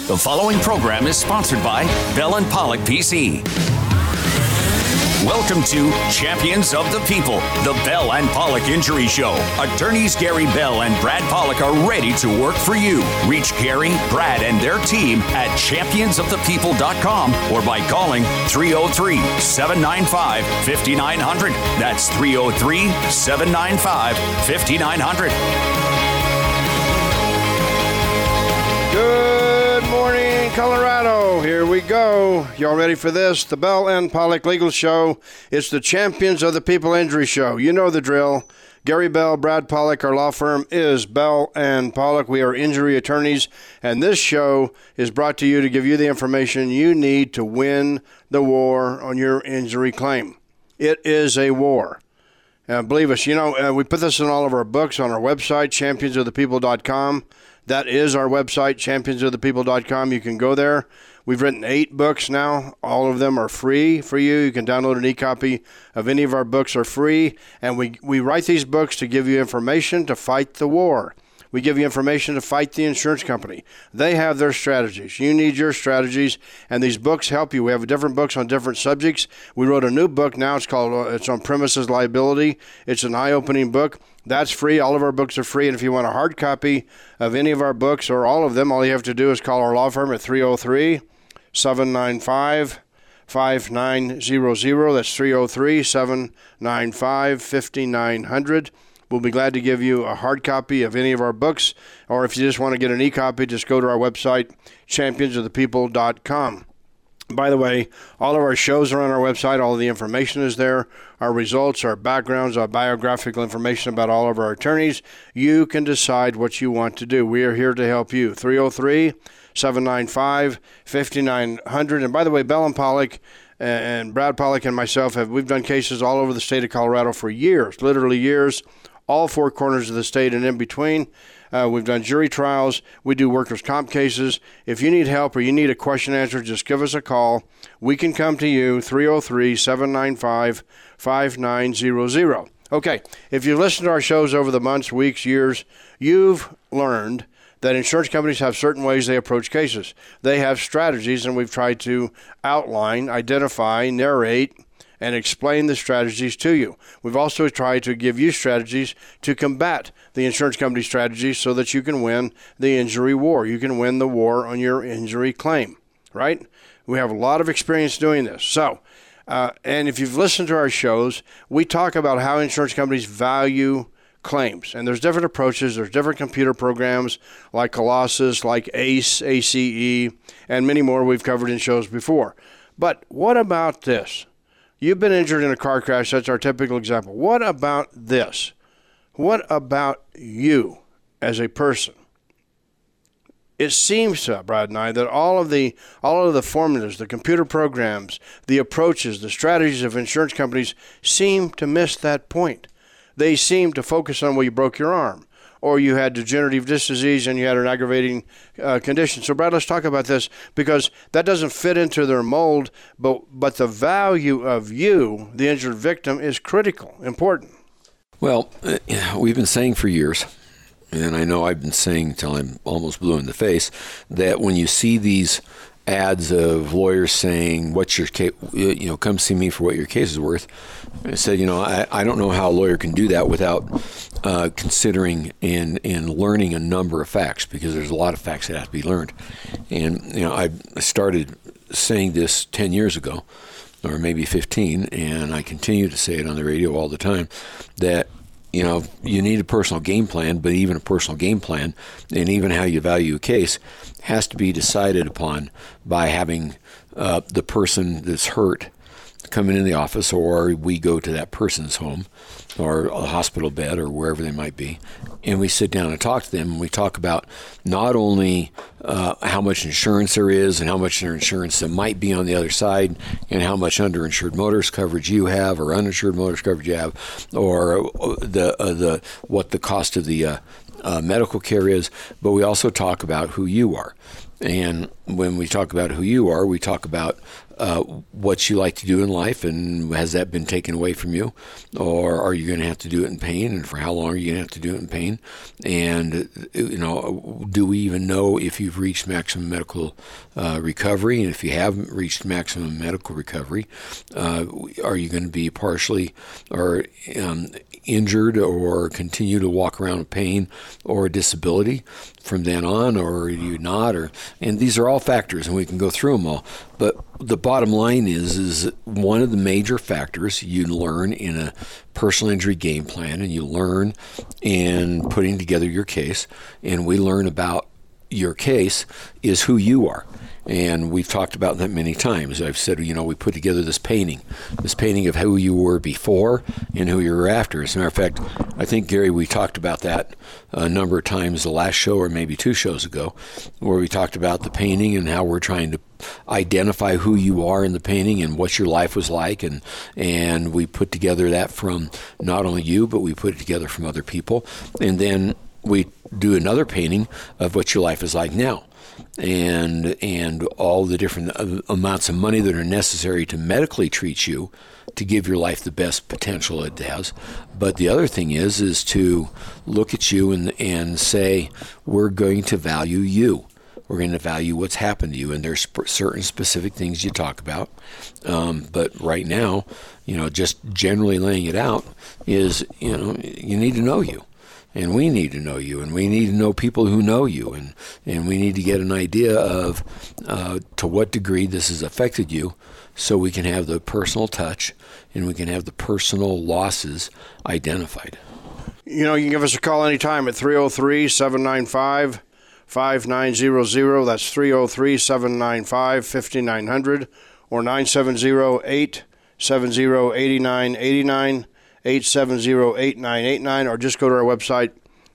The following program is sponsored by Bell & Pollock PC. Welcome to Champions of the People, the Bell & Pollock Injury Show. Attorneys Gary Bell and Brad Pollock are ready to work for you. Reach Gary, Brad, and their team at championsofthepeople.com or by calling 303-795-5900. That's 303-795-5900. Good morning, Colorado. Here we go. Y'all ready for this? The Bell & Pollock Legal Show. It's the Champions of the People Injury Show. You know the drill. Gary Bell, Brad Pollock, our law firm is Bell & Pollock. We are injury attorneys, and this show is brought to you to give you the information you need to win the war on your injury claim. It is a war. Believe us, we put this in all of our books on our website, championsofthepeople.com. That is our website, championsofthepeople.com. You can go there. We've written 8 books now. All of them are free for you. You can download an e-copy of any of our books are free. And we write these books to give you information to fight the war. We give you information to fight the insurance company. They have their strategies. You need your strategies, and these books help you. We have different books on different subjects. We wrote a new book now. It's on premises liability. It's an eye-opening book. That's free. All of our books are free. And if you want a hard copy of any of our books or all of them, all you have to do is call our law firm at 303-795-5900. That's 303-795-5900. We'll be glad to give you a hard copy of any of our books, or if you just want to get an e-copy, just go to our website, championsofthepeople.com. By the way, all of our shows are on our website. All of the information is there. Our results, our backgrounds, our biographical information about all of our attorneys. You can decide what you want to do. We are here to help you. 303-795-5900. And by the way, Bell & Pollock and Brad Pollock and myself, we've done cases all over the state of Colorado for years, literally years, all 4 corners of the state and in between. We've done jury trials. We do workers' comp cases. If you need help or you need a question answered, just give us a call. We can come to you, 303-795-5900. Okay, if you listen to our shows over the months, weeks, years, you've learned that insurance companies have certain ways they approach cases. They have strategies, and we've tried to outline, identify, narrate, and explain the strategies to you. We've also tried to give you strategies to combat the insurance company strategies so that you can win the injury war. You can win the war on your injury claim, right? We have a lot of experience doing this. So, and if you've listened to our shows, we talk about how insurance companies value claims. And there's different approaches. There's different computer programs like Colossus, like ACE, ACE, and many more we've covered in shows before. But what about this? You've been injured in a car crash. That's our typical example. What about this? What about you as a person? It seems to Brad and I that all of the formulas, the computer programs, the approaches, the strategies of insurance companies seem to miss that point. They seem to focus on, well, you broke your arm, or you had degenerative disc disease and you had an aggravating condition. So, Brad, let's talk about this, because that doesn't fit into their mold, but the value of you, the injured victim, is critical, important. Well, we've been saying for years, and I know I've been saying until I'm almost blue in the face, that when you see these ads of lawyers saying, "What's your case? Come see me for what your case is worth," I said, I don't know how a lawyer can do that without considering and learning a number of facts, because there's a lot of facts that have to be learned. And I started saying this 10 years ago, or maybe 15, and I continue to say it on the radio all the time, that you need a personal game plan, but even a personal game plan and even how you value a case has to be decided upon by having the person that's hurt come in the office, or we go to that person's home or a hospital bed or wherever they might be, and we sit down and talk to them, and we talk about not only how much insurance there is and how much insurance there might be on the other side, and how much underinsured motorist coverage you have or uninsured motorist coverage you have, or what the cost of the medical care is, but we also talk about who you are. And when we talk about who you are, we talk about what you like to do in life, and has that been taken away from you, or are you going to have to do it in pain, and for how long are you going to have to do it in pain? And do we even know if you've reached maximum medical recovery? And if you haven't reached maximum medical recovery, are you going to be partially or injured or continue to walk around with pain or disability from then on, or are you not? And these are all factors, and we can go through them all. But the bottom line is one of the major factors you learn in a personal injury game plan, and you learn in putting together your case, and we learn about your case, is who you are. And we've talked about that many times. I've said, we put together this painting of who you were before and who you were after. As a matter of fact, I think, Gary, we talked about that a number of times the last show, or maybe 2 shows ago, where we talked about the painting and how we're trying to identify who you are in the painting and what your life was like. And we put together that from not only you, but we put it together from other people. And then we do another painting of what your life is like now. And all the different amounts of money that are necessary to medically treat you to give your life the best potential it has. But the other thing is to look at you and say, we're going to value you. We're going to value what's happened to you. And there's certain specific things you talk about. But right now, just generally laying it out is, you need to know you. And we need to know you, and we need to know people who know you, and we need to get an idea of to what degree this has affected you, so we can have the personal touch and we can have the personal losses identified. You can give us a call anytime at 303-795-5900. That's 303-795-5900 or 970-870-8989. 870-8989, or just go to our website,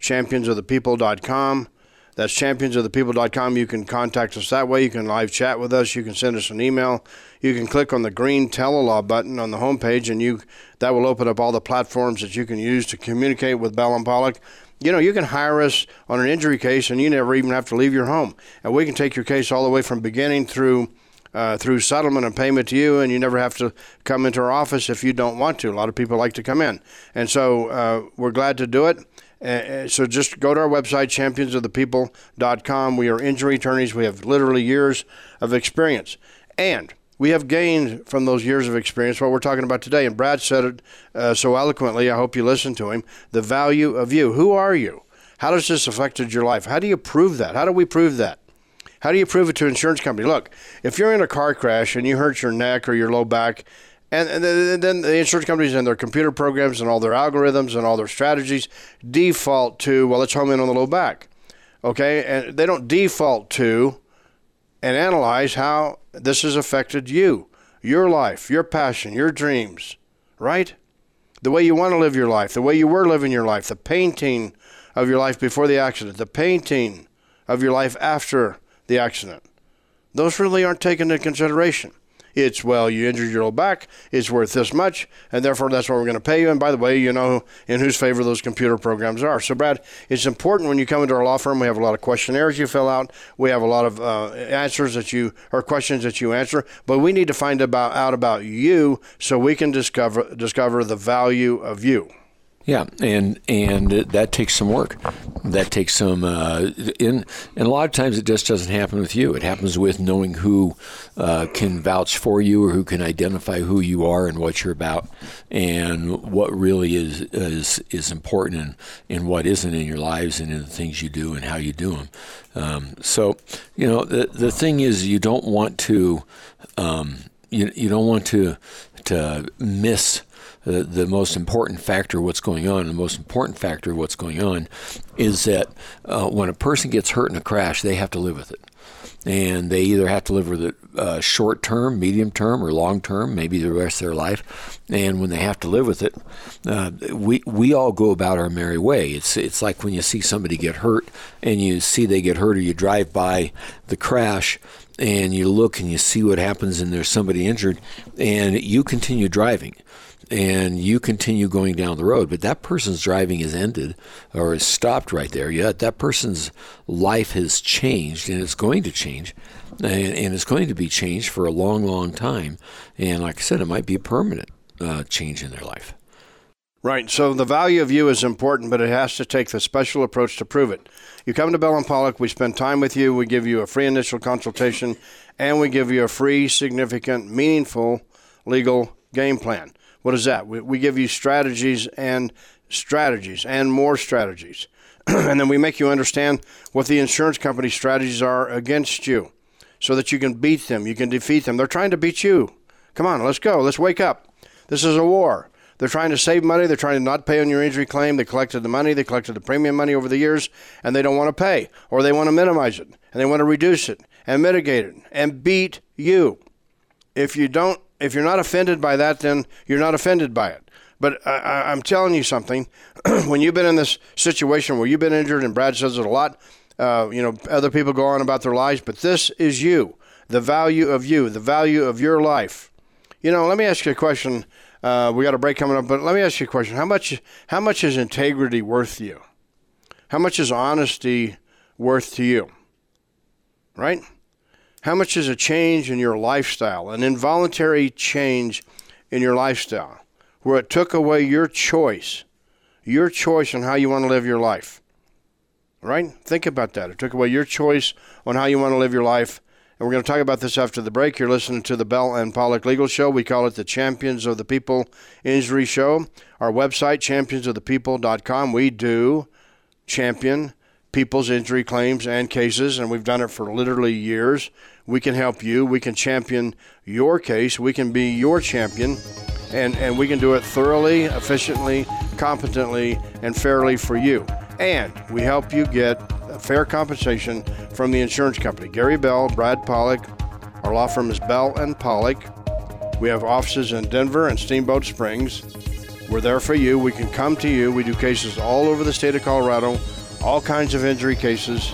championsofthepeople.com. That's championsofthepeople.com. You can contact us that way. You can live chat with us. You can send us an email. You can click on the green Telelaw button on the homepage, and that will open up all the platforms that you can use to communicate with Bell and Pollock. You can hire us on an injury case, and you never even have to leave your home. And we can take your case all the way from beginning through settlement and payment to you, and you never have to come into our office if you don't want to. A lot of people like to come in. And so we're glad to do it. So just go to our website, championsofthepeople.com. We are injury attorneys. We have literally years of experience. And we have gained from those years of experience what we're talking about today. And Brad said it so eloquently. I hope you listened to him. The value of you. Who are you? How does this affected your life? How do you prove that? How do we prove that? How do you prove it to an insurance company? Look, if you're in a car crash and you hurt your neck or your low back, and then the insurance companies and their computer programs and all their algorithms and all their strategies default to, well, let's home in on the low back, okay? And they don't default to and analyze how this has affected you, your life, your passion, your dreams, right? The way you want to live your life, the way you were living your life, the painting of your life before the accident, the painting of your life after the accident. Those really aren't taken into consideration. It's, well, you injured your low back, it's worth this much, and therefore that's what we're going to pay you. And by the way, you know in whose favor those computer programs are. So, Brad, it's important when you come into our law firm, we have a lot of questionnaires you fill out. We have a lot of answers or questions that you answer. But we need to find out about you so we can discover the value of you. Yeah, and that takes some work. That takes some, and a lot of times it just doesn't happen with you. It happens with knowing who can vouch for you or who can identify who you are and what you're about and what really is important and what isn't in your lives and in the things you do and how you do them. So, the thing is, you don't want to, you don't want to miss the most important factor of what's going on. The most important factor of what's going on is that when a person gets hurt in a crash, they have to live with it. And they either have to live with it short term, medium term, or long term, maybe the rest of their life. And when they have to live with it, we all go about our merry way. It's like when you see somebody get hurt and you see they get hurt, or you drive by the crash and you look and you see what happens and there's somebody injured, and you continue driving. and you continue going down the road, but that person's driving is ended or is stopped right there. Yet that person's life has changed, and it's going to change, and it's going to be changed for a long, long time. And like I said, it might be a permanent change in their life. Right. So the value of you is important, but it has to take the special approach to prove it. You come to Bell & Pollock, we spend time with you, we give you a free initial consultation, and we give you a free, significant, meaningful legal game plan. What is that? We give you strategies and more strategies. And then we make you understand what the insurance company strategies are against you so that you can beat them, you can defeat them. They're trying to beat you. Come on, let's go. Let's wake up. This is a war. They're trying to save money. They're trying to not pay on your injury claim. They collected the money. They collected the premium money over the years, and they don't want to pay, or they want to minimize it, and they want to reduce it and mitigate it and beat you. If you're not offended by that, then you're not offended by it. But I'm telling you something. When you've been in this situation where you've been injured, and Brad says it a lot, other people go on about their lives, but this is you, the value of you, the value of your life. Let me ask you a question. We got a break coming up, but let me ask you a question. How much is integrity worth to you? How much is honesty worth to you? Right? How much is a change in your lifestyle, an involuntary change in your lifestyle, where it took away your choice on how you want to live your life? Right? Think about that. It took away your choice on how you want to live your life. And we're going to talk about this after the break. You're listening to the Bell & Pollock Legal Show. We call it the Champions of the People Injury Show. Our website, championsofthepeople.com. We do champion people's injury claims and cases, and we've done it for literally years. We can help you. We can champion your case. We can be your champion, and we can do it thoroughly, efficiently, competently, and fairly for you. And we help you get fair compensation from the insurance company. Gary Bell, Brad Pollock. Our law firm is Bell & Pollock. We have offices in Denver and Steamboat Springs. We're there for you. We can come to you. We do cases all over the state of Colorado, all kinds of injury cases.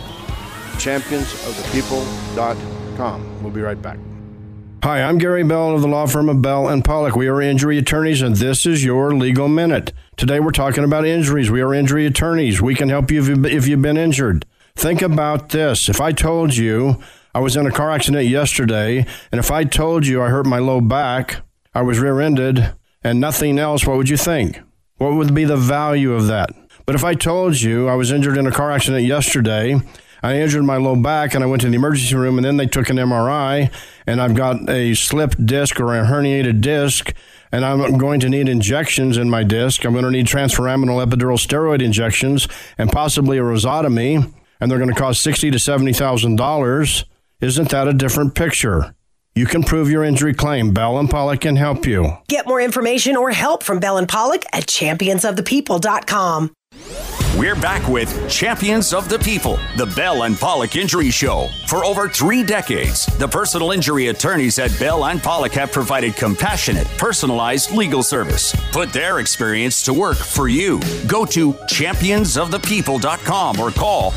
Championsofthepeople.com. We'll be right back. Hi, I'm Gary Bell of the law firm of Bell & Pollock. We are injury attorneys, and this is your Legal Minute. Today we're talking about injuries. We are injury attorneys. We can help you if you've been injured. Think about this. If I told you I was in a car accident yesterday, and if I told you I hurt my low back, I was rear-ended, and nothing else, what would you think? What would be the value of that? But if I told you I was injured in a car accident yesterday, I injured my low back, and I went to the emergency room, and then they took an MRI, and I've got a slipped disc or a herniated disc, and I'm going to need injections in my disc. I'm going to need transforaminal epidural steroid injections and possibly a rhizotomy, and they're going to cost $60,000 to $70,000. Isn't that a different picture? You can prove your injury claim. Bell & Pollock can help you. Get more information or help from Bell & Pollock at championsofthepeople.com. We're back with Champions of the People, the Bell & Pollock Injury Show. For over 3 decades, the personal injury attorneys at Bell & Pollock have provided compassionate, personalized legal service. Put their experience to work for you. Go to championsofthepeople.com or call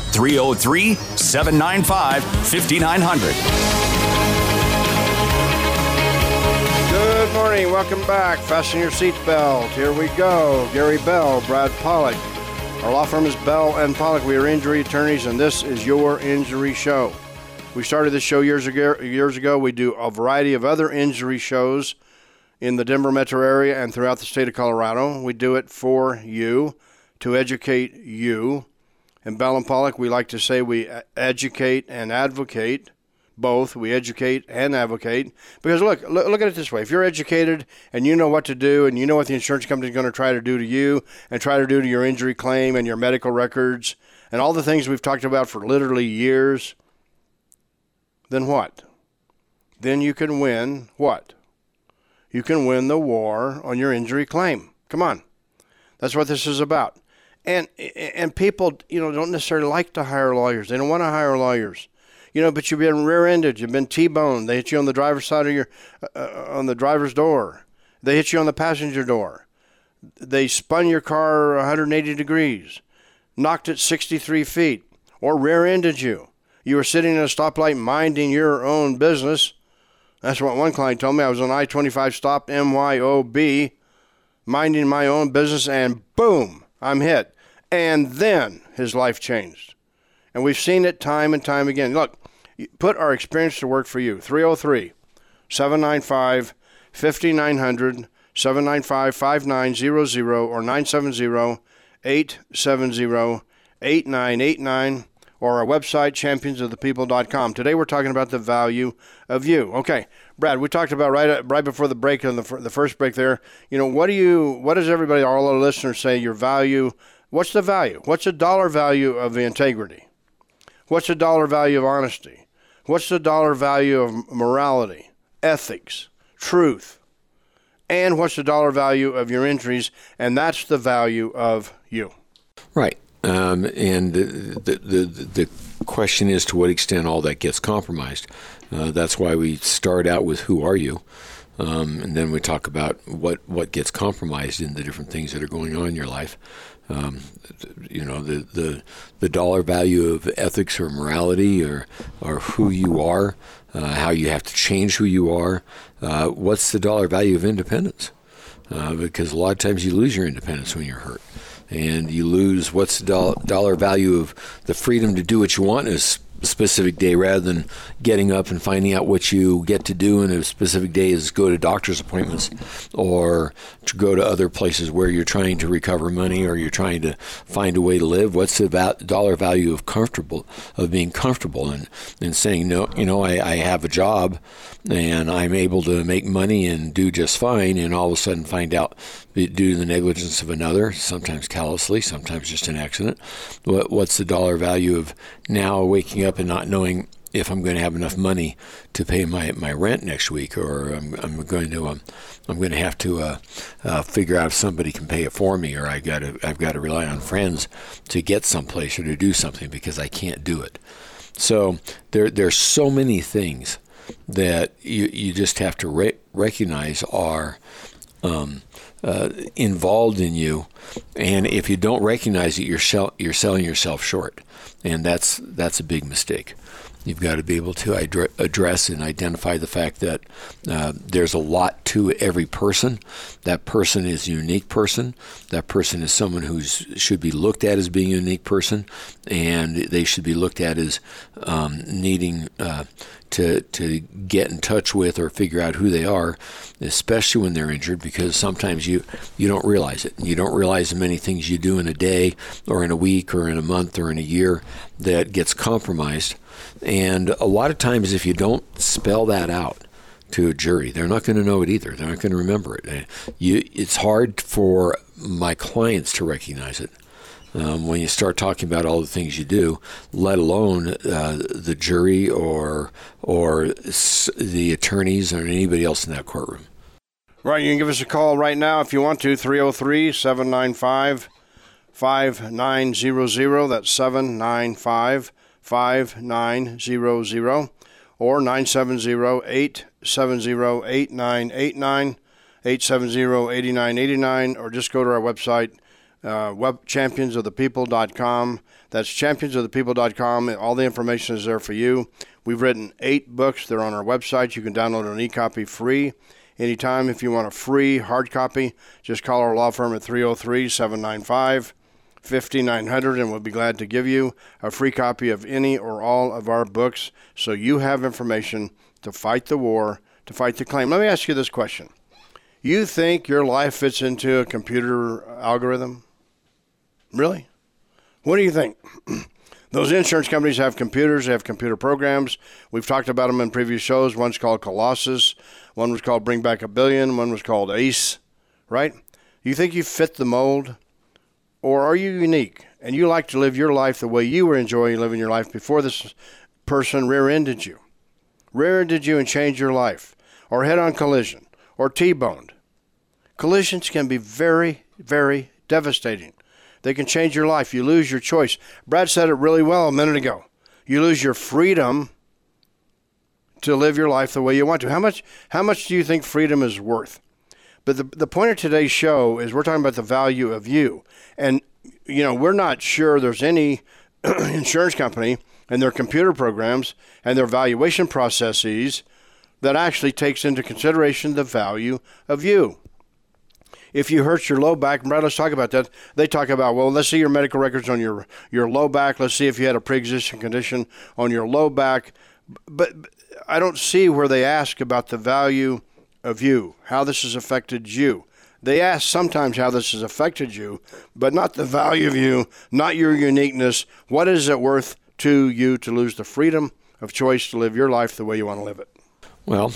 303-795-5900. Good morning. Welcome back. Fasten your seatbelt. Here we go. Gary Bell, Brad Pollock. Our law firm is Bell & Pollock. We are injury attorneys, and this is your injury show. We started this show years ago. We do a variety of other injury shows in the Denver metro area and throughout the state of Colorado. We do it for you, to educate you. In Bell & Pollock, we like to say we educate and advocate. Both. We educate and advocate. Because look at it this way. If you're educated and you know what to do and you know what the insurance company is going to try to do to you and try to do to your injury claim and your medical records and all the things we've talked about for literally years, then what? Then you can win what? You can win the war on your injury claim. Come on. That's what this is about. And people, don't necessarily like to hire lawyers. They don't want to hire lawyers. But you've been rear-ended, you've been T-boned. They hit you on the driver's side of on the driver's door. They hit you on the passenger door. They spun your car 180 degrees, knocked it 63 feet, or rear-ended you. You were sitting at a stoplight minding your own business. That's what one client told me. I was on I-25 stop, MYOB, minding my own business, and boom, I'm hit. And then his life changed. And we've seen it time and time again. Look, put our experience to work for you. 303-795-5900, 795-5900, or 970-870-8989, or our website, championsofthepeople.com. Today we're talking about the value of you. Okay, Brad, we talked about right before the break, on the first break there, what does everybody, all our listeners say, your value, what's the value? What's the dollar value of integrity? What's the dollar value of honesty? What's the dollar value of morality, ethics, truth? And what's the dollar value of your injuries? And that's the value of you. Right. And the question is to what extent all that gets compromised. That's why we start out with who are you? And then we talk about what gets compromised in the different things that are going on in your life. The dollar value of ethics or morality or who you are, how you have to change who you are. What's the dollar value of independence? Because a lot of times you lose your independence when you're hurt. And you lose what's the dollar value of the freedom to do what you want in a specific day rather than getting up and finding out what you get to do in a specific day is go to doctor's appointments or to go to other places where you're trying to recover money or you're trying to find a way to live. What's the dollar value of being comfortable and saying, no, I have a job and I'm able to make money and do just fine, and all of a sudden find out due to the negligence of another, sometimes callously, sometimes just an accident. What's the dollar value of now waking up and not knowing if I'm going to have enough money to pay my rent next week, or I'm going to have to figure out if somebody can pay it for me, or I've got to rely on friends to get someplace or to do something because I can't do it. So there's so many things that you just have to recognize are involved in you, and if you don't recognize it, you're selling yourself short, and that's a big mistake. You've got to be able to address and identify the fact that there's a lot to every person. That person is a unique person. That person is someone who should be looked at as being a unique person, and they should be looked at as needing to get in touch with or figure out who they are, especially when they're injured, because sometimes you don't realize it. You don't realize the many things you do in a day or in a week or in a month or in a year that gets compromised. And a lot of times if you don't spell that out to a jury, they're not going to know it either. They're not going to remember it. It's hard for my clients to recognize it. When you start talking about all the things you do, let alone the jury or the attorneys or anybody else in that courtroom. Right, you can give us a call right now if you want to, 303-795-5900. That's 795-5900, or 970-870-8989, 870-8989, or just go to our website, championsofthepeople.com. That's championsofthepeople.com. All the information is there for you. We've written 8 books. They're on our website. You can download an e-copy free anytime. If you want a free hard copy, just call our law firm at 303-795-5900, and we'll be glad to give you a free copy of any or all of our books so you have information to fight the war, to fight the claim. Let me ask you this question. You think your life fits into a computer algorithm? Really? What do you think? Those insurance companies have computers, they have computer programs. We've talked about them in previous shows. One's called Colossus. One was called Bring Back a Billion. One was called ACE, right? You think you fit the mold? Or are you unique and you like to live your life the way you were enjoying living your life before this person rear-ended you? Rear-ended you and changed your life. Or head-on collision. Or T-boned. Collisions can be very, very devastating. They can change your life. You lose your choice. Brad said it really well a minute ago. You lose your freedom to live your life the way you want to. How much do you think freedom is worth? But the point of today's show is we're talking about the value of you. And, we're not sure there's any insurance company and their computer programs and their valuation processes that actually takes into consideration the value of you. if you hurt your low back, Brad, let's talk about that. They talk about, well, let's see your medical records on your low back. Let's see if you had a pre-existing condition on your low back. But I don't see where they ask about the value of you, how this has affected you. They ask sometimes how this has affected you, but not the value of you, not your uniqueness. What is it worth to you to lose the freedom of choice to live your life the way you want to live it? Well,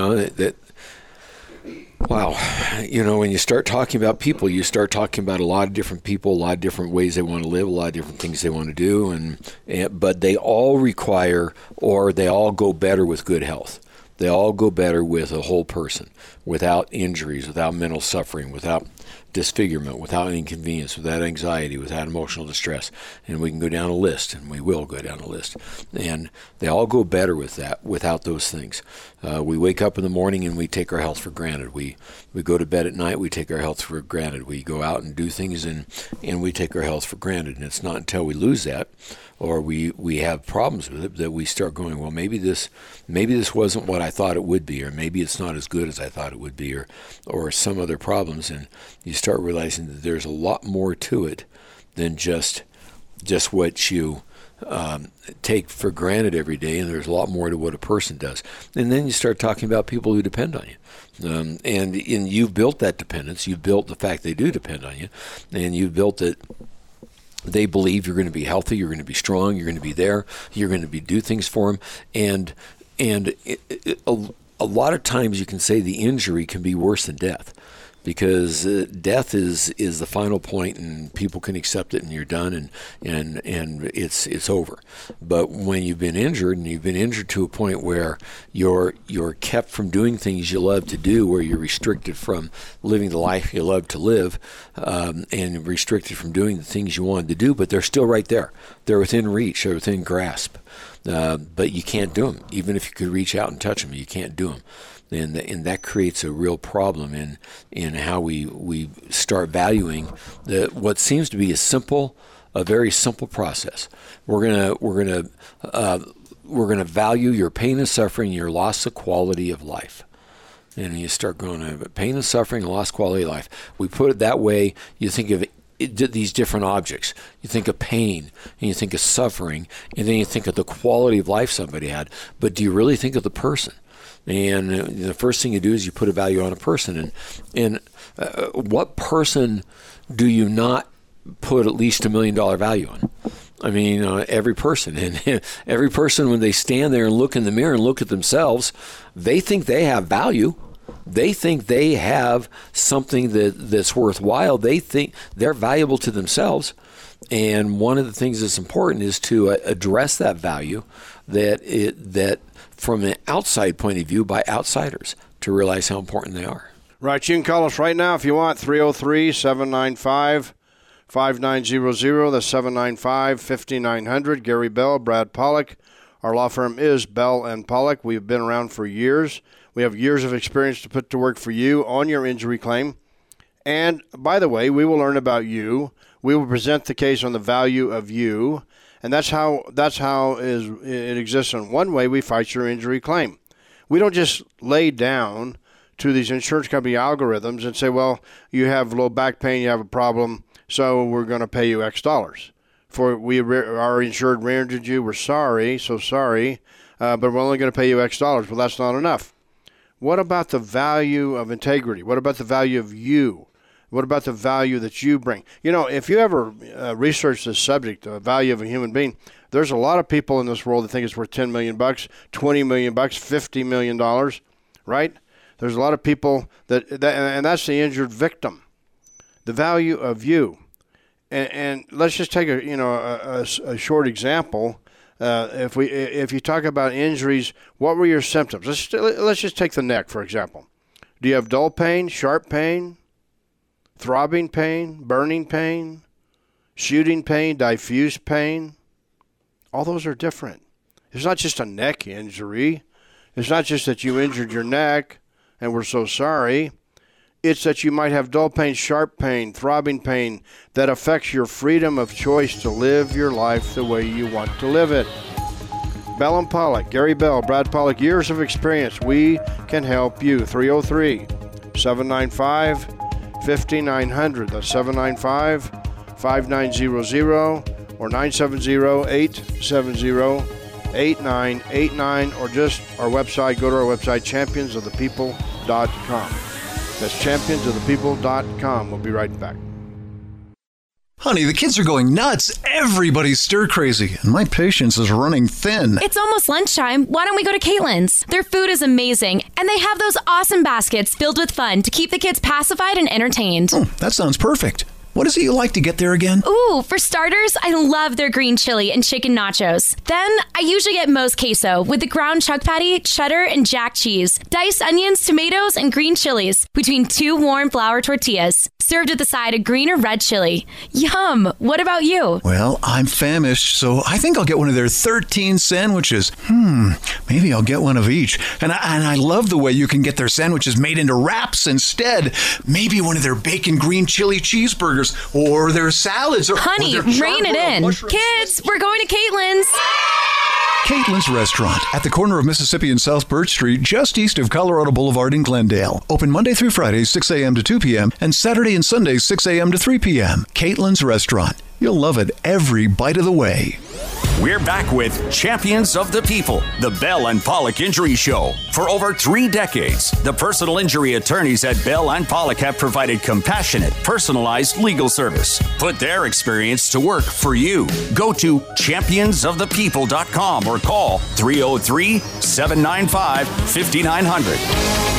wow. When you start talking about people, you start talking about a lot of different people, a lot of different ways they want to live, a lot of different things they want to do, but they all require, or they all go better with good health. They all go better with a whole person, without injuries, without mental suffering, without disfigurement, without inconvenience, without anxiety, without emotional distress. And we can go down a list, and we will go down a list. And they all go better with that, without those things. We wake up in the morning and we take our health for granted. We go to bed at night, we take our health for granted. We go out and do things and we take our health for granted. And it's not until we lose that, or we have problems with it, that we start going, well, maybe this wasn't what I thought it would be, or maybe it's not as good as I thought it would be, or some other problems. And you start realizing that there's a lot more to it than just what you take for granted every day, and there's a lot more to what a person does. And then you start talking about people who depend on you. And you've built that dependence. You've built the fact they do depend on you, and you've built it. They believe you're going to be healthy, you're going to be strong, you're going to be there, you're going to do things for them. And a lot of times you can say the injury can be worse than death, because death is the final point, and people can accept it, and you're done, and it's over. But when you've been injured, and you've been injured to a point where you're kept from doing things you love to do, where you're restricted from living the life you love to live, and restricted from doing the things you wanted to do, but they're still right there. They're within reach, they're within grasp. But you can't do them. Even if you could reach out and touch them, you can't do them. And that creates a real problem in how we start valuing what seems to be a very simple process. We're gonna value your pain and suffering, your loss of quality of life. And you start going, pain and suffering, lost quality of life. We put it that way. You think of these different objects. You think of pain, and you think of suffering, and then you think of the quality of life somebody had. But do you really think of the person? And the first thing you do is you put a value on a person. And what person do you not put at least $1 million value on? I mean, every person. And every person, when they stand there and look in the mirror and look at themselves, they think they have value. They think they have something that's worthwhile. They think they're valuable to themselves. And one of the things that's important is to address that value, that from an outside point of view, by outsiders, to realize how important they are. Right. You can call us right now if you want, 303-795-5900. That's 795-5900. Gary Bell, Brad Pollock. Our law firm is Bell and Pollock. We've been around for years. We have years of experience to put to work for you on your injury claim. And, by the way, we will learn about you. We will present the case on the value of you. And that's how it exists. In one way, we fight your injury claim. We don't just lay down to these insurance company algorithms and say, well, you have low back pain, you have a problem, so we're going to pay you X dollars. For our insured rear-injured you, we're sorry, but we're only going to pay you X dollars. Well, that's not enough. What about the value of integrity? What about the value of you? What about the value that you bring? You know, if you ever research this subject, the value of a human being, there's a lot of people in this world that think it's worth $10 million, $20 million, $50 million, right? There's a lot of people and that's the injured victim. The value of you. And let's just take a short example. If you talk about injuries, what were your symptoms? Let's just take the neck, for example. Do you have dull pain, sharp pain, throbbing pain, burning pain, shooting pain, diffuse pain? All those are different. It's not just a neck injury. It's not just that you injured your neck and we're so sorry. It's that you might have dull pain, sharp pain, throbbing pain that affects your freedom of choice to live your life the way you want to live it. Bell and Pollock, Gary Bell, Brad Pollock, years of experience. We can help you. 303-795-5900. 5900. That's 795-5900 or 970-870-8989, or just our website. Go to our website, championsofthepeople.com. That's championsofthepeople.com. We'll be right back. Honey, the kids are going nuts. Everybody's stir crazy, and my patience is running thin. It's almost lunchtime. Why don't we go to Caitlin's? Their food is amazing, and they have those awesome baskets filled with fun to keep the kids pacified and entertained. Oh, that sounds perfect. What is it you like to get there again? Ooh, for starters, I love their green chili and chicken nachos. Then, I usually get Moe's queso with the ground chuck patty, cheddar, and jack cheese, diced onions, tomatoes, and green chilies between 2 warm flour tortillas, served with a side of green or red chili. Yum! What about you? Well, I'm famished, so I think I'll get one of their 13 sandwiches. Maybe I'll get one of each. And I love the way you can get their sandwiches made into wraps instead. Maybe one of their bacon green chili cheeseburgers, or their salads. Honey, rein it in. Kids, we're going to Caitlin's. Caitlin's Restaurant at the corner of Mississippi and South Birch Street, just east of Colorado Boulevard in Glendale. Open Monday through Friday, 6 a.m. to 2 p.m. and Saturday and Sunday, 6 a.m. to 3 p.m. Caitlin's Restaurant. You'll love it every bite of the way. We're back with Champions of the People, the Bell and Pollock Injury Show. For over 3 decades, the personal injury attorneys at Bell and Pollock have provided compassionate, personalized legal service. Put their experience to work for you. Go to championsofthepeople.com or call 303-795-5900.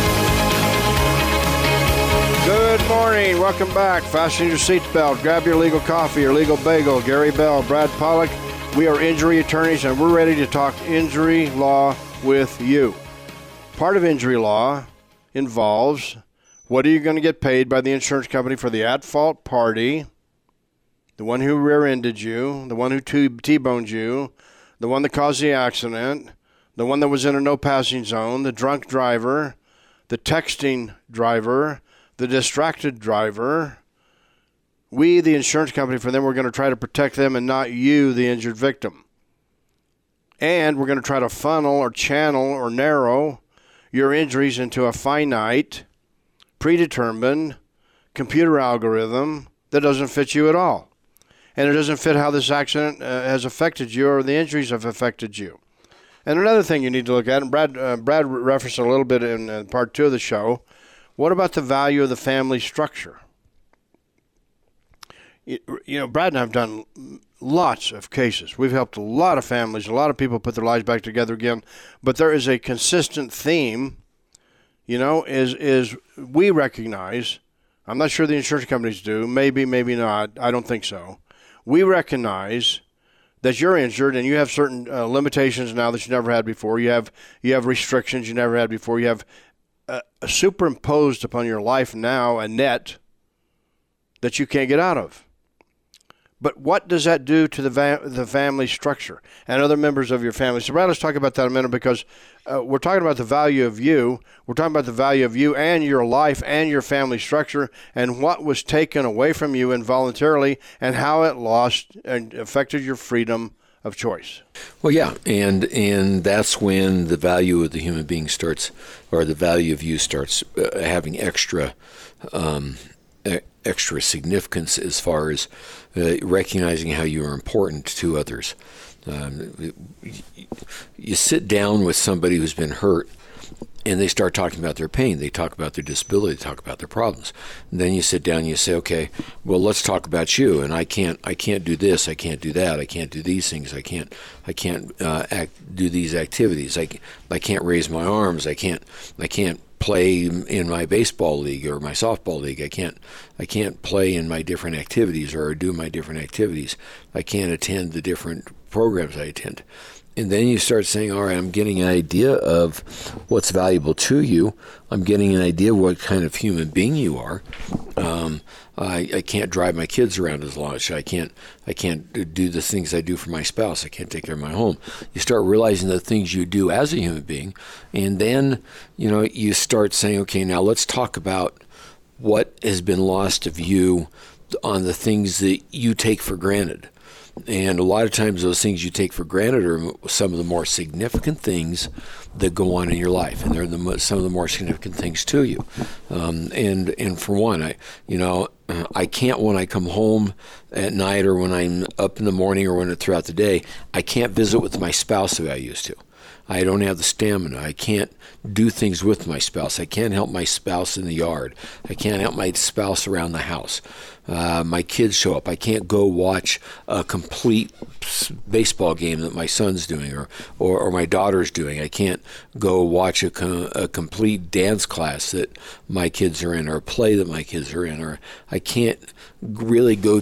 Good morning. Welcome back. Fasten your seatbelt. Grab your legal coffee or legal bagel. Gary Bell, Brad Pollock. We are injury attorneys, and we're ready to talk injury law with you. Part of injury law involves what are you going to get paid by the insurance company for the at-fault party, the one who rear-ended you, the one who T-boned you, the one that caused the accident, the one that was in a no-passing zone, the drunk driver, the texting driver, the distracted driver. We, the insurance company for them, we're going to try to protect them and not you, the injured victim. And we're going to try to funnel or channel or narrow your injuries into a finite, predetermined computer algorithm that doesn't fit you at all. And it doesn't fit how this accident has affected you or the injuries have affected you. And another thing you need to look at, and Brad referenced a little bit in part 2 of the show, what about the value of the family structure? You know, Brad and I have done lots of cases. We've helped a lot of families. A lot of people put their lives back together again. But there is a consistent theme, you know, is we recognize, I'm not sure the insurance companies do, maybe not, I don't think so. We recognize that you're injured and you have certain limitations now that you never had before. You have restrictions you never had before. You have superimposed upon your life now a net that you can't get out of. But what does that do to the family structure and other members of your family? So, Brad, let's talk about that a minute, because we're talking about the value of you. We're talking about the value of you and your life and your family structure and what was taken away from you involuntarily and how it lost and affected your freedom of choice. Well, yeah, and that's when the value of the human being starts, or the value of you starts having extra significance as far as recognizing how you are important to others. You sit down with somebody who's been hurt, and they start talking about their pain. They talk about their disability. They talk about their problems. And then you sit down and you say, okay, well, let's talk about you. And I can't do this. I can't do that. I can't do these things. I can't do these activities. I can't raise my arms. I can't play in my baseball league or my softball league. I can't play in my different activities or do my different activities. I can't attend the different programs I attend. And then you start saying, all right, I'm getting an idea of what's valuable to you. I'm getting an idea of what kind of human being you are. I can't drive my kids around as much. I can't do the things I do for my spouse. I can't take care of my home. You start realizing the things you do as a human being, and then you start saying, okay, now let's talk about what has been lost of you on the things that you take for granted. And a lot of times those things you take for granted are some of the more significant things that go on in your life, and they're some of the more significant things to you. And for one, I can't, when I come home at night or when I'm up in the morning or throughout the day, I can't visit with my spouse the way I used to. I don't have the stamina. I can't do things with my spouse. I can't help my spouse in the yard. I can't help my spouse around the house. My kids show up. I can't go watch a complete baseball game that my son's doing or my daughter's doing. I can't go watch a complete dance class that my kids are in or a play that my kids are in. Or I can't really go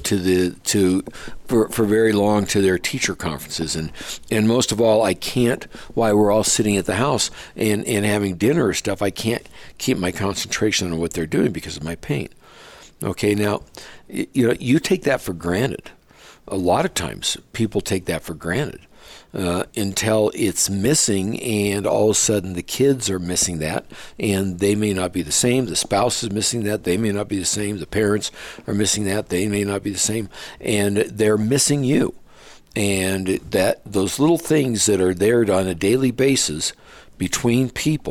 for very long to their teacher conferences. And most of all, I can't, while we're all sitting at the house and having dinner or stuff, I can't keep my concentration on what they're doing because of my pain. Okay, now, you take that for granted. A lot of times people take that for granted until it's missing, and all of a sudden the kids are missing that, and they may not be the same. The spouse is missing that. They may not be the same. The parents are missing that. They may not be the same, and they're missing you. And that those little things that are there on a daily basis between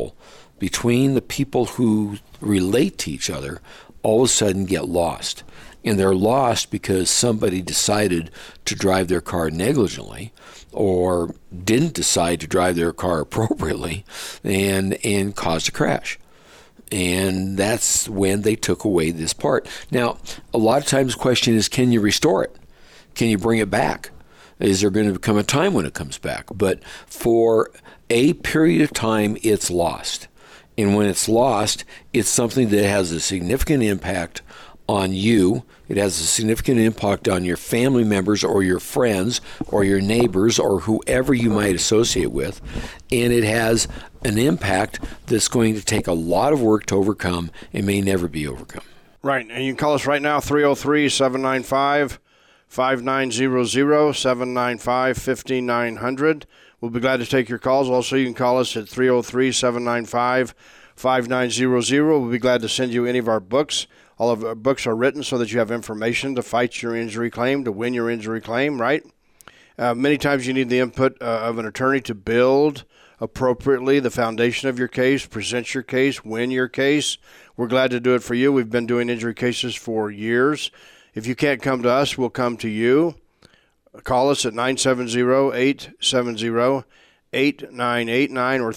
the people who relate to each other, all of a sudden get lost. And they're lost because somebody decided to drive their car negligently or didn't decide to drive their car appropriately and caused a crash. And that's when they took away this part. Now, a lot of times the question is, can you restore it? Can you bring it back? Is there going to become a time when it comes back? But for a period of time, it's lost. And when it's lost, it's something that has a significant impact on you. It has a significant impact on your family members or your friends or your neighbors or whoever you might associate with. And it has an impact that's going to take a lot of work to overcome and may never be overcome. Right. And you can call us right now, 303-795-5900, 795-5900. We'll be glad to take your calls. Also, you can call us at 303-795-5900. We'll be glad to send you any of our books. All of our books are written so that you have information to fight your injury claim, to win your injury claim, right? Many times you need the input of an attorney to build appropriately the foundation of your case, present your case, win your case. We're glad to do it for you. We've been doing injury cases for years. If you can't come to us, we'll come to you. Call us at 970-870-8989 or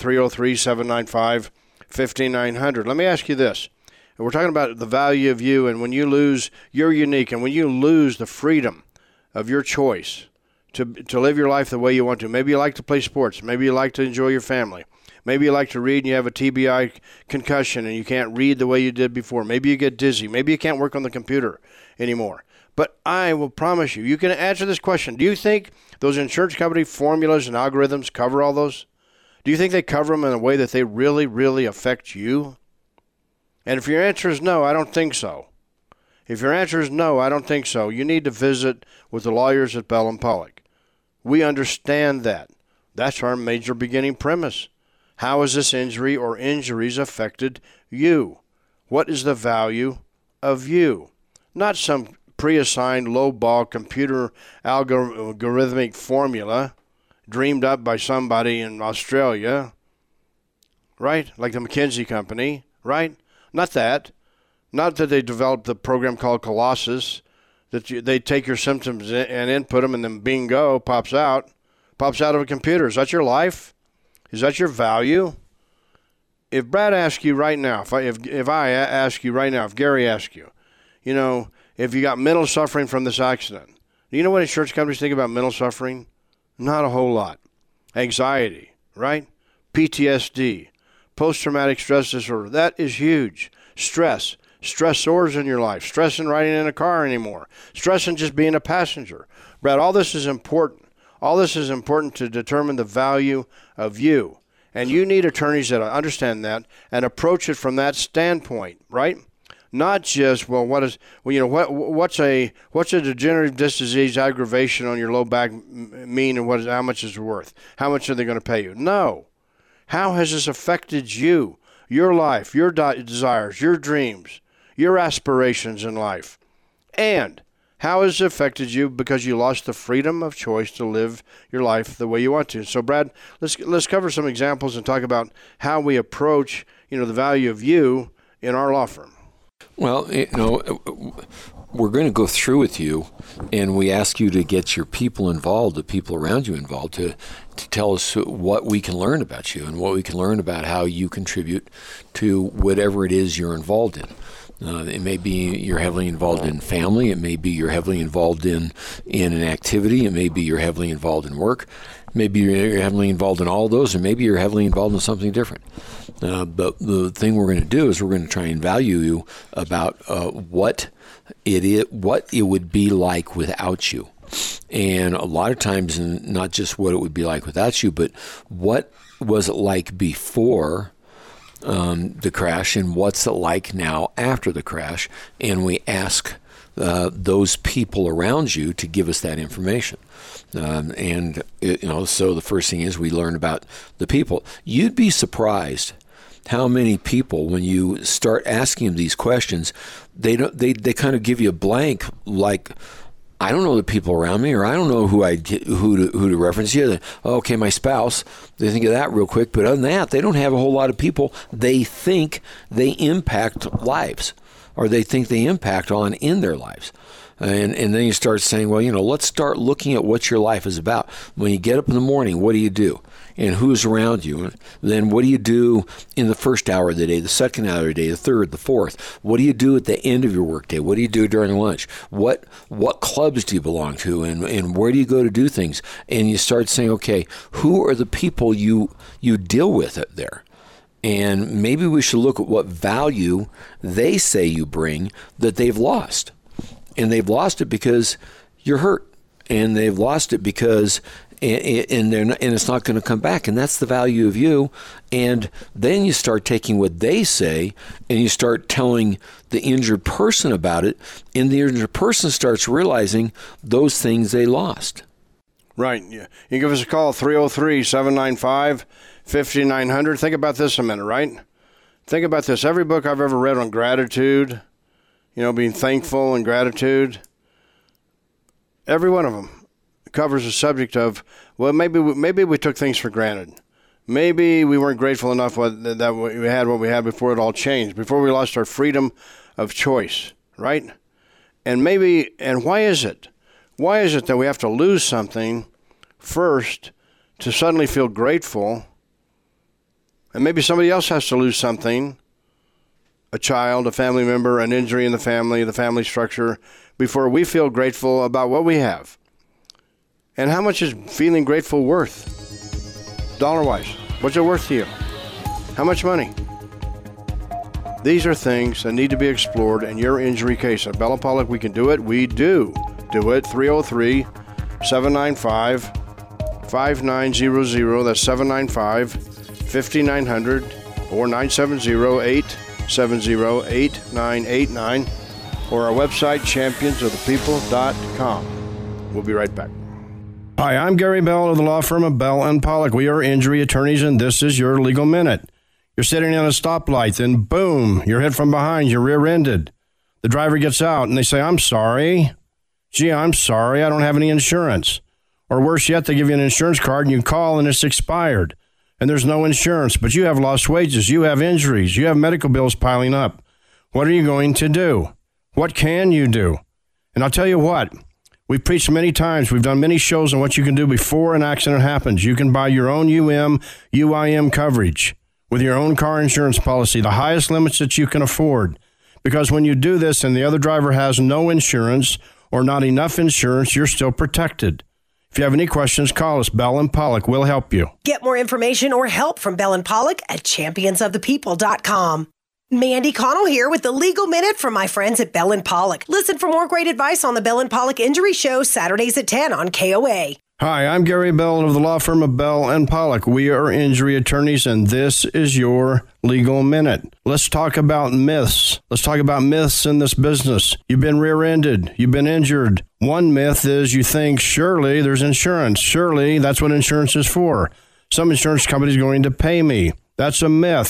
303-795-5900. Let me ask you this. We're talking about the value of you, and when you lose, you're unique, and when you lose the freedom of your choice to live your life the way you want to. Maybe you like to play sports. Maybe you like to enjoy your family. Maybe you like to read and you have a TBI concussion and you can't read the way you did before. Maybe you get dizzy. Maybe you can't work on the computer anymore. But I will promise you can answer this question. Do you think those insurance company formulas and algorithms cover all those? Do you think they cover them in a way that they really, really affect you? And if your answer is no, I don't think so. If your answer is no, I don't think so, you need to visit with the lawyers at Bell & Pollock. We understand that. That's our major beginning premise. How has this injury or injuries affected you? What is the value of you? Not some pre-assigned low-ball computer algorithmic formula dreamed up by somebody in Australia, right? Like the McKinsey Company, right? Not that. Not that they developed the program called Colossus, that they take your symptoms and input them and then bingo, pops out of a computer. Is that your life? Is that your value? If Brad asks you right now, if I ask you right now, if Gary asks you, if you got mental suffering from this accident, do you know what insurance companies think about mental suffering? Not a whole lot. Anxiety, right? PTSD, post-traumatic stress disorder. That is huge. Stress. Stressors in your life. Stress in riding in a car anymore. Stress in just being a passenger. Brad, all this is important. All this is important to determine the value of you. And you need attorneys that understand that and approach it from that standpoint, right? Not just, what's a degenerative disc disease aggravation on your low back mean and how much is it worth? How much are they going to pay you? No. How has this affected you, your life, your desires, your dreams, your aspirations in life? And How has it affected you because you lost the freedom of choice to live your life the way you want to? So, Brad, let's cover some examples and talk about how we approach, the value of you in our law firm. Well, we're going to go through with you, and we ask you to get your people involved, the people around you involved, to tell us what we can learn about you and what we can learn about how you contribute to whatever it is you're involved in. It may be you're heavily involved in family. It may be you're heavily involved in an activity. It may be you're heavily involved in work. Maybe you're heavily involved in all of those, or maybe you're heavily involved in something different. But the thing we're going to do is we're going to try and value you about what it would be like without you. And a lot of times, not just what it would be like without you, but what was it like before the crash, and what's it like now after the crash? And we ask those people around you to give us that information. So the first thing is we learn about the people. You'd be surprised how many people, when you start asking them these questions, they kind of give you a blank, like, I don't know the people around me, or I don't know who to reference here. Okay, my spouse. They think of that real quick, but other than that, they don't have a whole lot of people they think they impact lives, or they think they impact on in their lives. And then you start saying, well, let's start looking at what your life is about. When you get up in the morning, what do you do? And who's around you? And then what do you do in the first hour of the day, the second hour of the day, the third, the fourth? What do you do at the end of your workday? What do you do during lunch? What clubs do you belong to? And where do you go to do things? And you start saying, okay, who are the people you deal with there? And maybe we should look at what value they say you bring that they've lost. And they've lost it because you're hurt. And they've lost it because and it's not going to come back. And that's the value of you. And then you start taking what they say and you start telling the injured person about it. And the injured person starts realizing those things they lost. Right. Yeah. You give us a call, 303-795-5900. Think about this a minute, right? Think about this. Every book I've ever read on gratitude, being thankful and gratitude, every one of them covers the subject of, well, maybe we took things for granted. Maybe we weren't grateful enough that we had what we had before it all changed, before we lost our freedom of choice, right? And why is it? Why is it that we have to lose something first to suddenly feel grateful? And maybe somebody else has to lose something, a child, a family member, an injury in the family structure, before we feel grateful about what we have. And how much is feeling grateful worth? Dollar-wise, what's it worth to you? How much money? These are things that need to be explored in your injury case. At Bell & Pollock, we can do it. We do it. 303-795-5900. That's 795-5900 or 970-870-8989 or our website, championsofthepeople.com. We'll be right back. Hi, I'm Gary Bell of the law firm of Bell & Pollock. We are injury attorneys, and this is your Legal Minute. You're sitting on a stoplight, then boom, you're hit from behind, you're rear-ended. The driver gets out, and they say, I'm sorry. Gee, I'm sorry, I don't have any insurance. Or worse yet, they give you an insurance card, and you call, and it's expired. And there's no insurance, but you have lost wages, you have injuries, you have medical bills piling up. What are you going to do? What can you do? And I'll tell you what. We've preached many times. We've done many shows on what you can do before an accident happens. You can buy your own UIM coverage with your own car insurance policy, the highest limits that you can afford. Because when you do this and the other driver has no insurance or not enough insurance, you're still protected. If you have any questions, call us. Bell & Pollock will help you. Get more information or help from Bell & Pollock at championsofthepeople.com. Mandy Connell here with the Legal Minute from my friends at Bell & Pollock. Listen for more great advice on the Bell & Pollock Injury Show, Saturdays at 10 on KOA. Hi, I'm Gary Bell of the law firm of Bell & Pollock. We are injury attorneys, and this is your Legal Minute. Let's talk about myths. Let's talk about myths in this business. You've been rear-ended. You've been injured. One myth is you think, surely there's insurance. Surely that's what insurance is for. Some insurance company is going to pay me. That's a myth.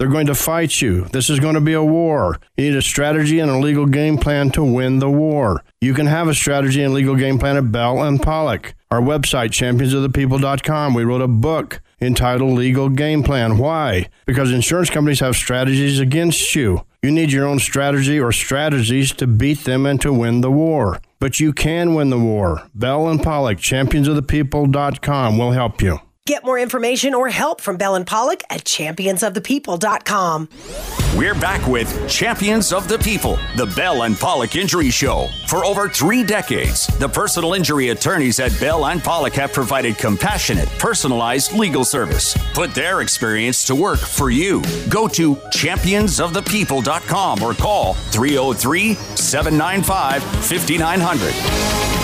They're going to fight you. This is going to be a war. You need a strategy and a legal game plan to win the war. You can have a strategy and legal game plan at Bell and Pollock. Our website, championsofthepeople.com, we wrote a book entitled Legal Game Plan. Why? Because insurance companies have strategies against you. You need your own strategy or strategies to beat them and to win the war. But you can win the war. Bell and Pollock, championsofthepeople.com will help you. Get more information or help from Bell and Pollock at championsofthepeople.com. We're back with Champions of the People, the Bell and Pollock Injury Show. For over 3 decades, the personal injury attorneys at Bell and Pollock have provided compassionate, personalized legal service. Put their experience to work for you. Go to championsofthepeople.com or call 303-795-5900.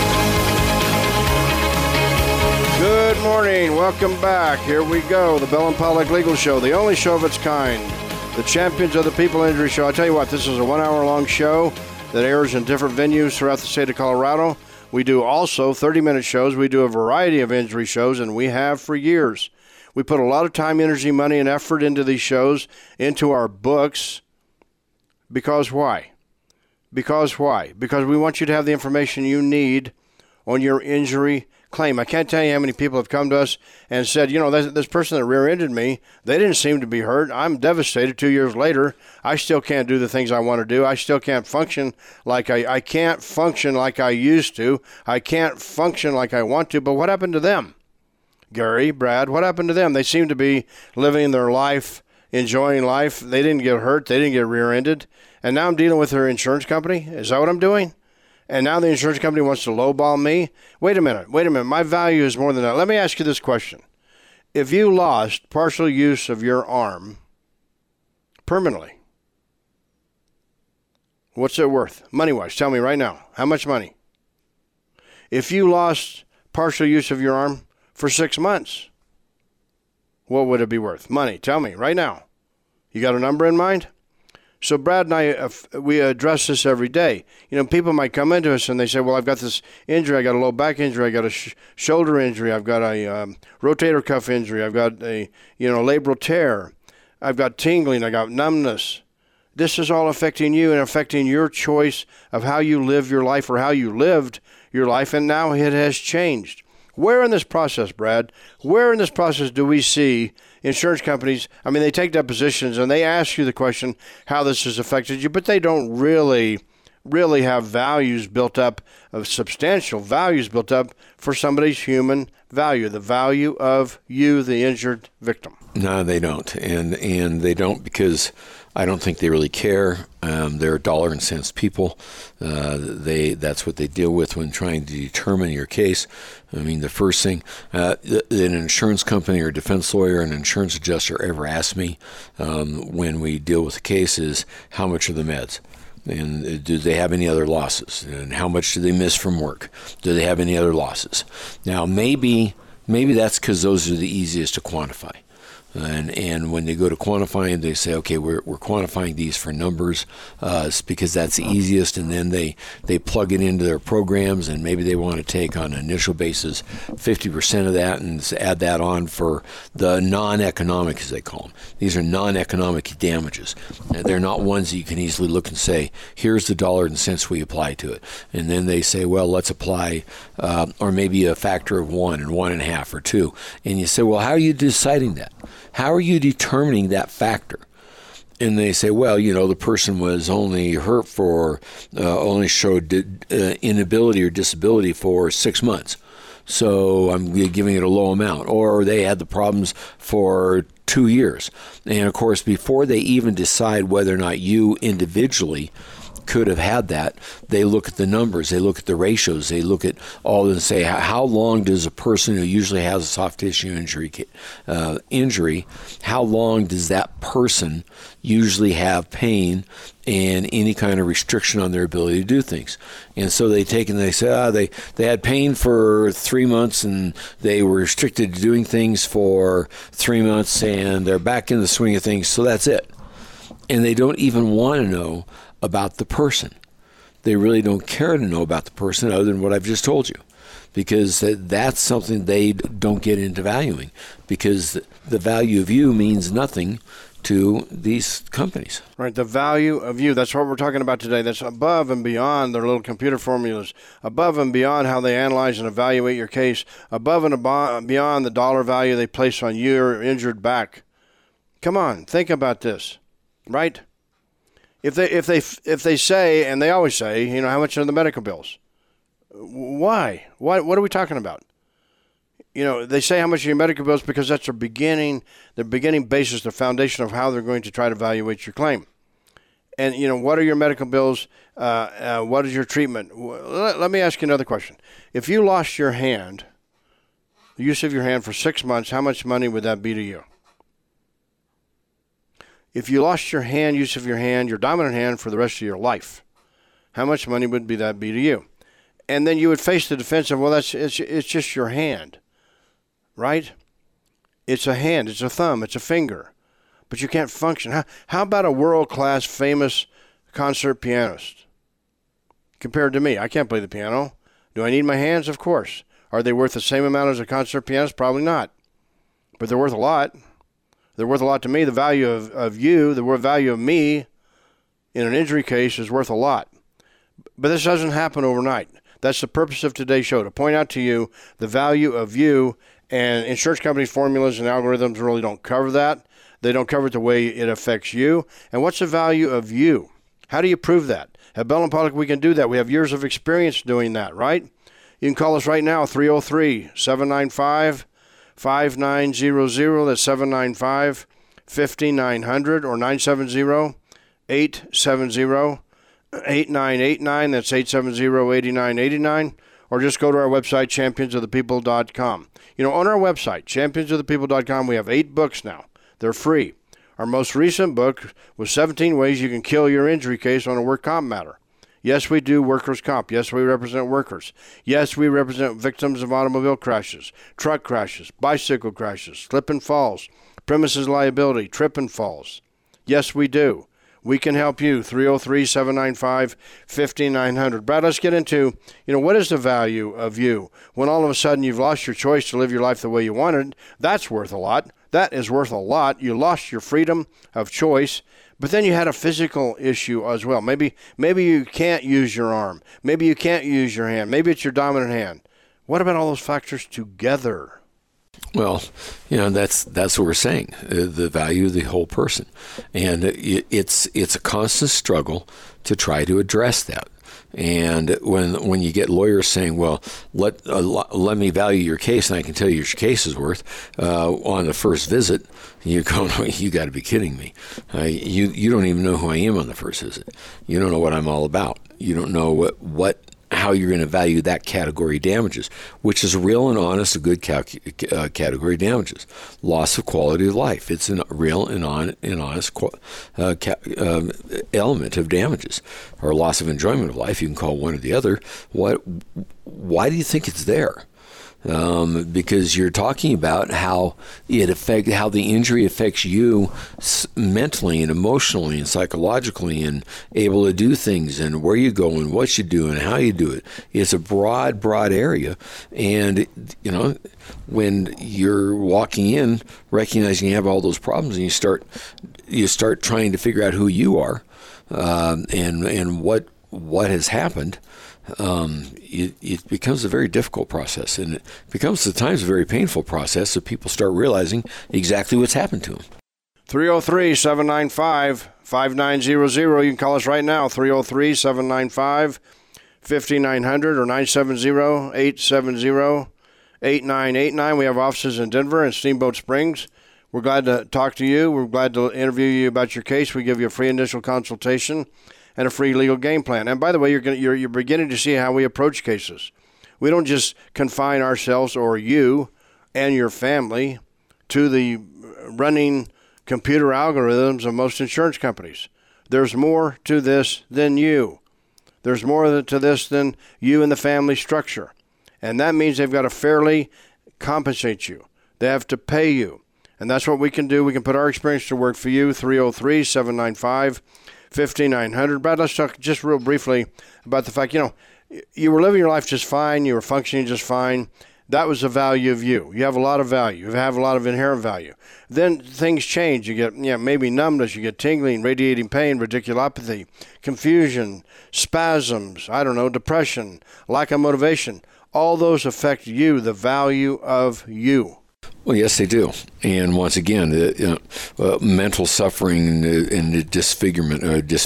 Good morning. Welcome back. Here we go. The Bell and Pollock Legal Show, the only show of its kind. The Champions of the People Injury Show. I'll tell you what, this is a 1-hour-long show that airs in different venues throughout the state of Colorado. We do also 30-minute shows. We do a variety of injury shows, and we have for years. We put a lot of time, energy, money, and effort into these shows, into our books. Because why? Because we want you to have the information you need on your injury claim. I can't tell you how many people have come to us and said, you know, this person that rear-ended me, they didn't seem to be hurt. I'm devastated 2 years later. I still can't do the things I want to do. I still can't function like I can't function like I used to. I can't function like I want to. But what happened to them? Gary, Brad, what happened to them? They seem to be living their life, enjoying life. They didn't get hurt. They didn't get rear-ended. And now I'm dealing with their insurance company. Is that what I'm doing? And now the insurance company wants to lowball me? Wait a minute. My value is more than that. Let me ask you this question. If you lost partial use of your arm permanently, what's it worth? Money-wise, tell me right now. How much money? If you lost partial use of your arm for 6 months, what would it be worth? Money, tell me right now. You got a number in mind? So Brad and I, we address this every day. You know, people might come into us and they say, well, I've got this injury. I got a low back injury. I got a shoulder injury. I've got a rotator cuff injury. I've got a, labral tear. I've got tingling. I got numbness. This is all affecting you and affecting your choice of how you live your life or how you lived your life, and now it has changed. Where in this process, Brad, where in this process do we see insurance companies, they take depositions and they ask you the question how this has affected you, but they don't really have values built up, of substantial values built up for somebody's human value, the value of you, the injured victim. No, they don't. And they don't because I don't think they really care. They're dollar and cents people. That's what they deal with when trying to determine your case. The first thing an insurance company or defense lawyer, an insurance adjuster ever asks me when we deal with a case is, how much are the meds? And do they have any other losses? And how much do they miss from work? Do they have any other losses? Now, maybe that's because those are the easiest to quantify. And when they go to quantifying, they say, okay, we're quantifying these for numbers because that's the easiest, and then they plug it into their programs, and maybe they want to take on an initial basis 50% of that and add that on for the non-economic, as they call them. These are non-economic damages. They're not ones that you can easily look and say, here's the dollar and cents we apply to it. And then they say, well, let's apply, or maybe a factor of 1 and 1.5 or 2. And you say, well, how are you deciding that? How are you determining that factor? And they say, well, the person was only hurt for, only showed inability or disability for 6 months. So I'm giving it a low amount. Or they had the problems for 2 years. And of course, before they even decide whether or not you individually could have had that, they look at the numbers, they look at the ratios, they look at all and say, how long does a person who usually has a soft tissue injury, how long does that person usually have pain and any kind of restriction on their ability to do things? And so they take and they say, they had pain for 3 months and they were restricted to doing things for 3 months and they're back in the swing of things, so that's it. And they don't even want to know about the person. They really don't care to know about the person other than what I've just told you. because that's something they don't get into valuing, because the value of you means nothing to these companies. Right, the value of you. That's what we're talking about today. That's above and beyond their little computer formulas, above and beyond how they analyze and evaluate your case, above and beyond the dollar value they place on your injured back. Come on, think about this, right? If they say, and they always say, how much are the medical bills? Why? What are we talking about? They say how much are your medical bills because that's their beginning basis, the foundation of how they're going to try to evaluate your claim. And, what are your medical bills? What is your treatment? Let me ask you another question. If you lost your hand, the use of your hand for 6 months, how much money would that be to you? If you lost your use of your hand, your dominant hand, for the rest of your life, how much money would that be to you? And then you would face the defense of, well, it's just your hand. Right? It's a hand, it's a thumb, it's a finger. But you can't function. How about a world-class, famous concert pianist? Compared to me, I can't play the piano. Do I need my hands? Of course. Are they worth the same amount as a concert pianist? Probably not. But they're worth a lot. They're worth a lot to me. The value of you, the value of me in an injury case is worth a lot. But this doesn't happen overnight. That's the purpose of today's show, to point out to you the value of you. And insurance companies' formulas and algorithms really don't cover that. They don't cover it the way it affects you. And what's the value of you? How do you prove that? At Bell & Pollock, we can do that. We have years of experience doing that, right? You can call us right now, 303-795-5900. That's 795-5900, or 970-870-8989. That's 870-8989. Or just go to our website, championsofthepeople.com. On our website, championsofthepeople.com, we have 8 books now. They're free. Our most recent book was 17 ways you can kill your injury case on a work comp matter. Yes, we do workers' comp. Yes, we represent workers. Yes, we represent victims of automobile crashes, truck crashes, bicycle crashes, slip and falls, premises liability, trip and falls. Yes, we do. We can help you, 303-795-5900. Brad, let's get into, what is the value of you? When all of a sudden you've lost your choice to live your life the way you wanted, that's worth a lot. That is worth a lot. You lost your freedom of choice, but then you had a physical issue as well. Maybe you can't use your arm. Maybe you can't use your hand. Maybe it's your dominant hand. What about all those factors together? Well, that's what we're saying, the value of the whole person. And it's a constant struggle to try to address that. And when you get lawyers saying, well, let me value your case and I can tell you your case is worth, on the first visit, you go, you got to be kidding me. You don't even know who I am on the first visit. You don't know what I'm all about. You don't know how you're going to value that category damages, which is real and honest, a good category damages. Loss of quality of life. It's a real and honest element of damages. Or loss of enjoyment of life. You can call one or the other. Why do you think it's there? Because you're talking about how the injury affects you mentally and emotionally and psychologically, and able to do things, and where you go and what you do and how you do it. It's a broad area, and when you're walking in, recognizing you have all those problems, and you start trying to figure out who you are, and what has happened. It becomes a very difficult process, and it becomes at times a very painful process if people start realizing exactly what's happened to them. 303-795-5900. You can call us right now, 303-795-5900 or 970-870-8989. We have offices in Denver and Steamboat Springs. We're glad to talk to you. We're glad to interview you about your case. We give you a free initial consultation and a free legal game plan. And by the way, you're beginning to see how we approach cases. We don't just confine ourselves, or you and your family, to the running computer algorithms of most insurance companies. There's more to this than you. There's more to this than you and the family structure. And that means they've got to fairly compensate you. They have to pay you. And that's what we can do. We can put our experience to work for you, 303-795-5900. Brad, let's talk just real briefly about the fact, you were living your life just fine. You were functioning just fine. That was the value of you. You have a lot of value. You have a lot of inherent value. Then things change. You get maybe numbness. You get tingling, radiating pain, radiculopathy, confusion, spasms, depression, lack of motivation. All those affect you, the value of you. Well, yes, they do. And once again, mental suffering and disfigurement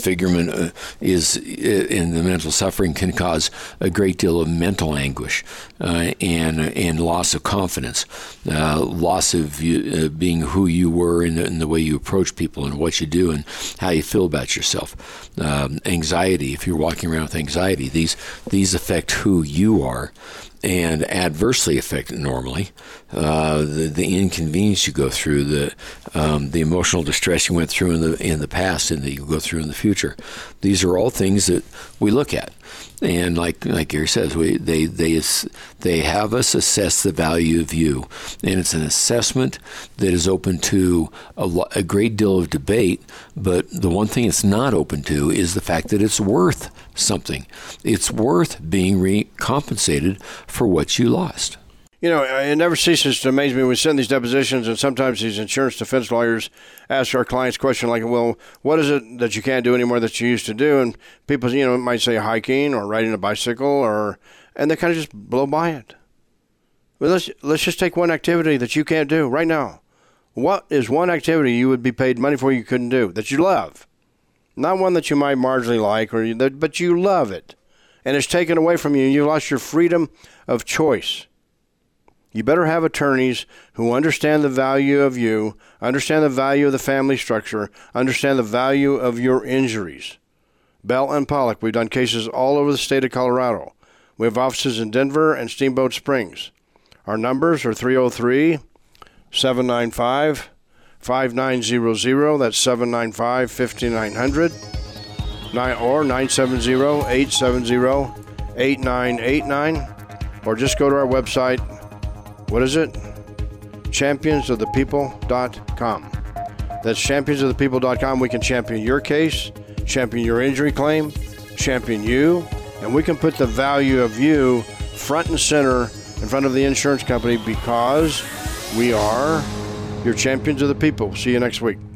is in the mental suffering can cause a great deal of mental anguish and loss of confidence, loss of being who you were in the way you approach people and what you do and how you feel about yourself. Anxiety, if you're walking around with anxiety, these affect who you are and adversely affect normally the inconvenience you go through, the emotional distress you went through in the past and that you go through in the future. These are all things that we look at, and like Gary says, they have us assess the value of you, and it's an assessment that is open to a great deal of debate. But the one thing it's not open to is the fact that it's worth something. It's worth being recompensated for what you lost. It never ceases to amaze me when we send these depositions, and sometimes these insurance defense lawyers ask our clients questions like, well, what is it that you can't do anymore that you used to do? And people, might say hiking or riding a bicycle, and they kind of just blow by it. Well, let's just take one activity that you can't do right now. What is one activity you would be paid money for you couldn't do, that you love? Not one that you might marginally like, but you love it. And it's taken away from you, and you lost your freedom of choice. You better have attorneys who understand the value of you, understand the value of the family structure, understand the value of your injuries. Bell and Pollock, we've done cases all over the state of Colorado. We have offices in Denver and Steamboat Springs. Our numbers are 303-795-5900. That's 795-5900. Or 970-870-8989. Or just go to our website. What is it? championsofthepeople.com. That's championsofthepeople.com. We can champion your case, champion your injury claim, champion you, and we can put the value of you front and center in front of the insurance company because we are your champions of the people. See you next week.